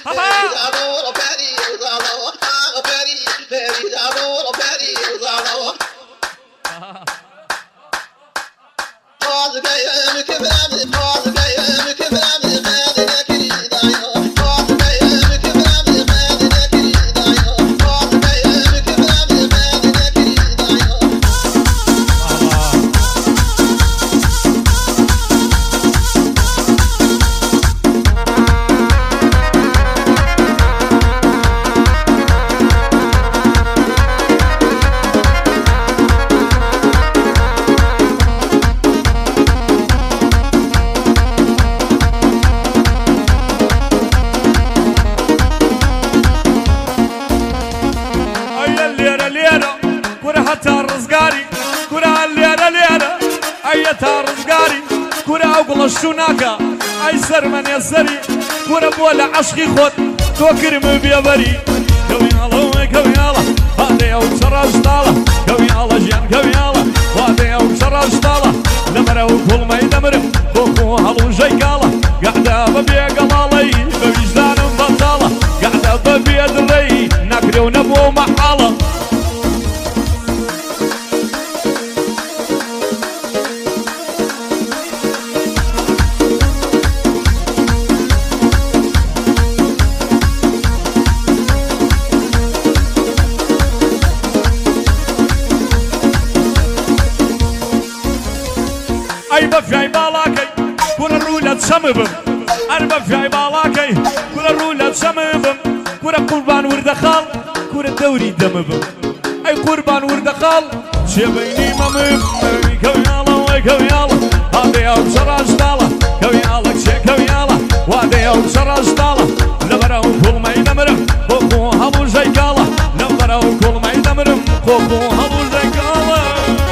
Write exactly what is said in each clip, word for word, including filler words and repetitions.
شوناكا ايسر من يسري كورا بولا عشقي خود تو كرم بيبري كوي الله كوي الله هذا او شرج طاله كوي الله جان كوي الله هذا او شرج طاله لمره كل ما يدمر بوكو هلو جيكاله قاعده ببي قلالي بوجدان بطاله قاعده ببي دري نكري ونبو محاله بفعي بالاكي كورا الرولة تشمبم أنا بفعي بالاكي كورا الرولة تشمبم كورا قربان وردخال كورا الدوري دمبم أي قربان وردخال شي بيني ممم كوي الله كوي الله هذا يوم شراج طالة كوي الله شي كوي الله وهذا يوم شراج طالة لبرو كل ما يدمرم خوخو هلو جيكالة لبرو كل ما يدمرم خوخو هلو جيكالة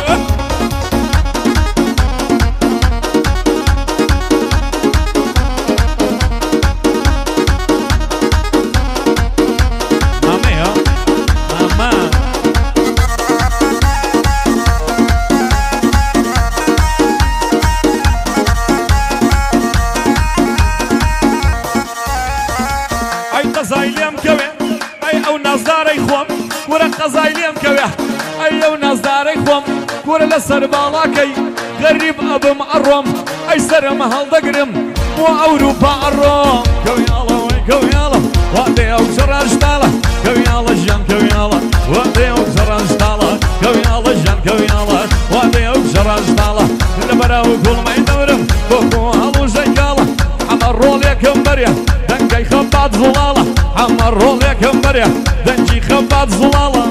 قزايليم كويه ايو ناس داري خوم كور لسر بالاكي غريب ابو معرم اي سر مهل دقرم مو اوروبا عروم كوي الله وي كوي الله وادي او شراج طاله كوي الله جان كوي الله وادي او شراج طاله كوي الله جان كوي الله وادي او شراج طاله لبراو كل ما يدورم بوكو هلو جيكاله عمر رول يا كمبريا دنجي خبات زلاله عمر رول يا كمبريا دنجي خبات زلاله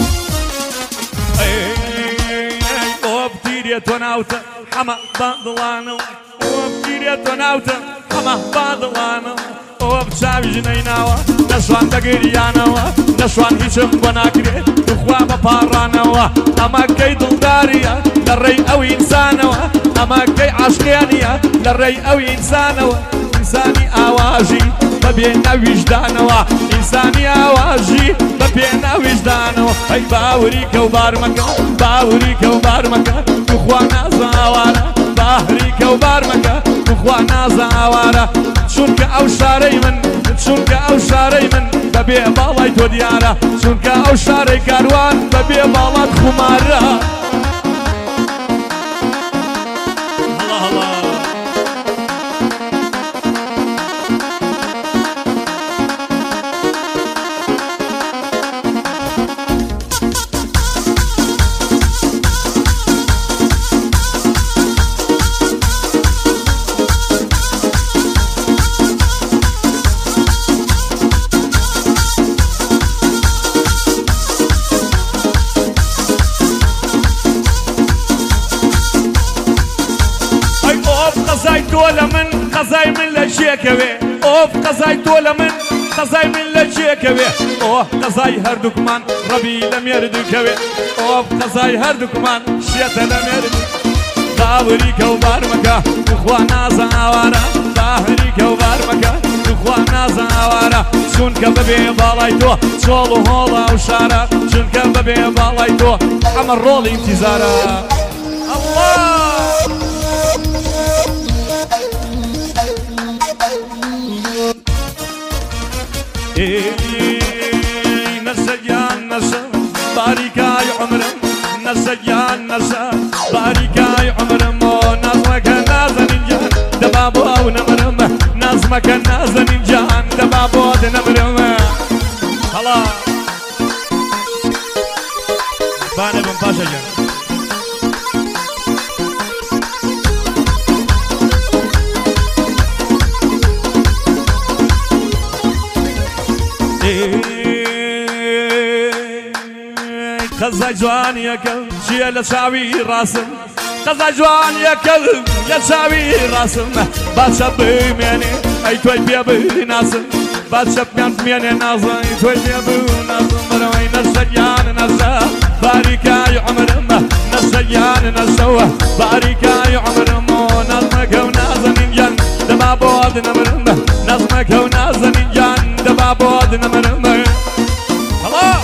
توناوتا حما باضلانو وبكيريا توناوتا حما باضلانو وبشاب جنيناوا نشوان دقيريانوا نشوان هيشم بناكري تخوا ببارانوا اما كي دلداريا للري او انسانوا اما كي عشقيانيا للري او انسانوا انساني اواجي ببينا وجدانوا انساني اواجي ببينا وجدانوا اي باوريكا وبارمكا باوريكا وبارمكا تخوانا زاوارا باهريكا وبارمكا تخوانا زاوارا شونك او شاري من شونك او شاري من ببي بالاي تو ديارا شونك او شاري كاروان ببي بالات خمارا الله الله تولا من قزاي من لشيكوي اوف قزاي تولا من قزاي من لشيكوي اوه قزاي هردوك من ربي لم يردوكوي اوف قزاي هردوك من شيتا لم يردوك باوريكا وبارمكا اخوانا زاوارا باوريكا وبارمكا اخوانا زاوارا شونك ببي بالايتو شولو هولا وشارا شونك ببي بالايتو عمر رولي انتظارا الله نسجان نسا باریکای عمرم نسجان نسا باریکای عمرم نازمك نازنين جان دبابو او نمرم نازمك نازنين جان دبابو او نمرم خلاص بانه بن باشا جان خزا جوان يكل شي لساوي راسم خزا جوان يكل لساوي راسم باشا بميني اي توي بيبي ناسم باشا بميني ناسم اي توي بيبي ناسم مروي نسجان نسا باريكاي عمرم نسجان نسوا باريكاي عمرم نظمك ونازنين جان دبابود نمرم نظمك ونازنين جان دبابود نمرم خلاص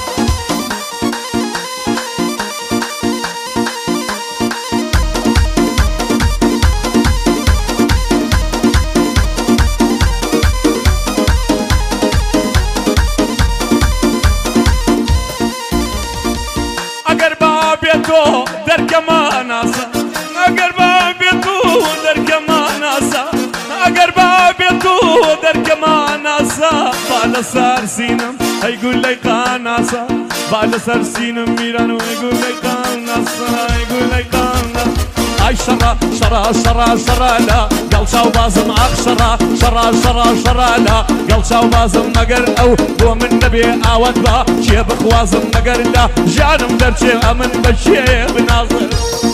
اگر بابیتو در کماناسا اگر بابیتو در کماناسا اگر بابیتو در کماناسا بالا سر سینم ای گلی قاناسا بالا سر سینم میرانو ای گلی قاناسا ای گلی قاناسا اي شرا شرا شرا شرا لا قال شاو بازم اخ شرا شرا شرا شرا لا قال شاو بازم مقر او هو من نبي اود با شي بخوازم مقر لا جانم درشي امن بشي بناظر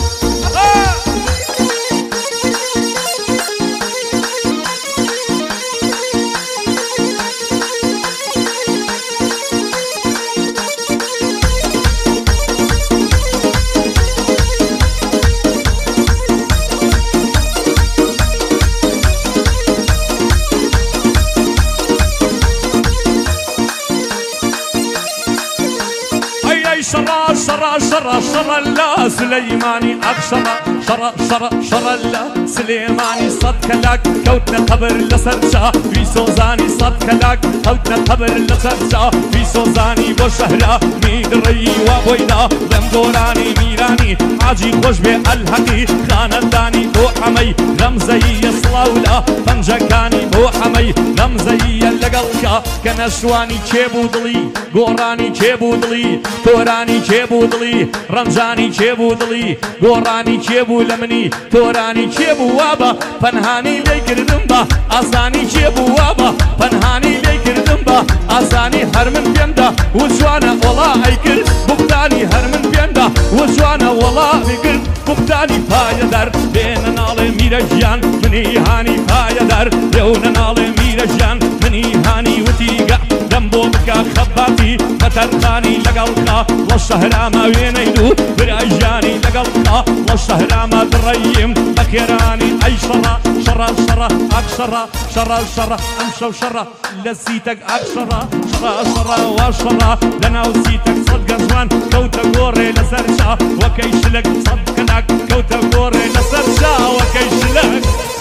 شرا شرا شرا شرا لا سليماني اخشرا شرا شرا شرا لا سليماني صد كلاك كوتنا قبر لسرشا في سوزاني صد كلاك كوتنا قبر لسرشا في سوزاني بشهرا ميدري وبويدا لمدوراني ميراني عاجي خوش بالهقي خانداني بو حمي رمزي يصلاولا فنجكاني بو حمي رمزي لقلكا كنشواني كيبو دلي قوراني كيبو دلي توراني كيبو دلي رمزاني كيبو دلي قوراني كيبو لمني توراني كيبو وابا پنهاني ليكردم با ازاني كيبو وابا پنهاني ليكردم با ازاني هرمن بيمدا وجوانا والله ايكر بختاني هرمن بيمدا وجوانا والله ايكر بختاني پايدار بين نال ميرجان مني هاني پايدار لون نال ميرجان مني هاني وتيقع دمبو بكا خباتي فترخاني لقلقا والشهر ما وينيدو براجاني لقلقا والشهر ما دريم بكيراني اي شرا شرا شرا اكشرا شرا شرا امشو شرا لسيتك اكشرا شرا شرا وشرا لنا وسيتك صدق زوان كوتا قوري لسرشا وكيشلك صدقناك كوتا قوري لسرشا وكيشلك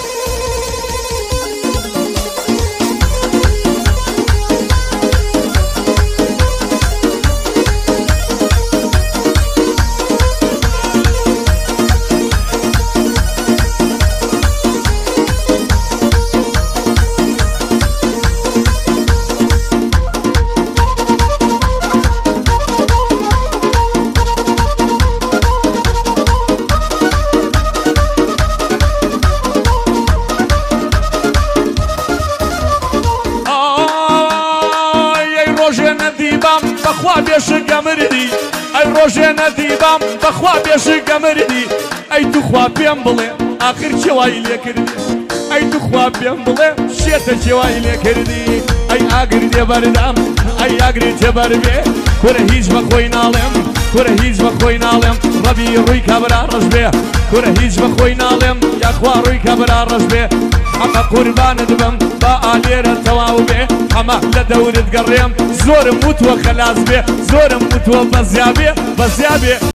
بخوا بيشق مردي اي روجينا ديبام بخوا بيشق مردي اي تخوا بيم بلي اخر شواي لي كردي اي تخوا بيم بلي شيت شواي لي كردي اي اغري بردام اي اغري تبربي كره هيج بخوي نالم كره هيج بخوي نالم ربي روي كبر رجبي كره هيج بخوي نالم يا اخوا روي كبر رجبي حما قربان دبم با آلير تواو بي حما لدور تقريم زور موت وخلاص بي زور موت وبزيابي بزيابي